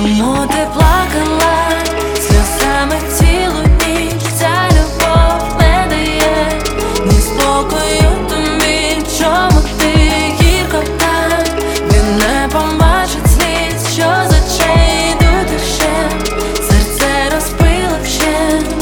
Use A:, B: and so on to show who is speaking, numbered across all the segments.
A: Чому ти плакала сльозами цілу ніч? Ця любов не дає ні спокою тобі. Чому ти гірко так? Він не побачить сліз, що з очей йдуть іще. Серце розбило вщент.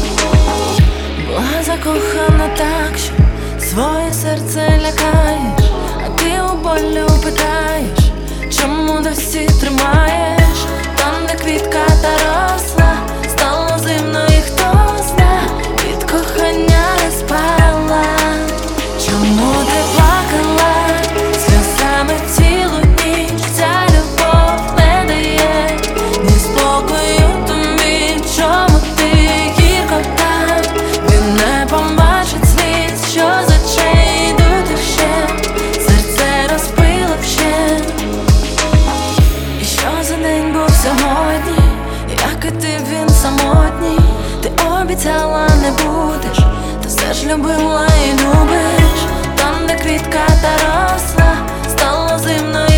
A: Була закохана так, що своє серце лякаєш, а ти у болю питаєш, чому досі тримаєш? Там, де квітка та росла, стало зимно, і хто зна, від кохання не спала. Чому ти плакала сльозами цілу ніч? Ця любов не дає ні спокою тобі. Чому ти гірко так? Він не побачить сліз, що з очей йдуть іще. Серце розбило вщент. І що за день був сьогодні? Як і ти, він самотній. Ти обіцяла не будеш, та все ж любила і любиш. Там, де квітка та росла, стало зимно,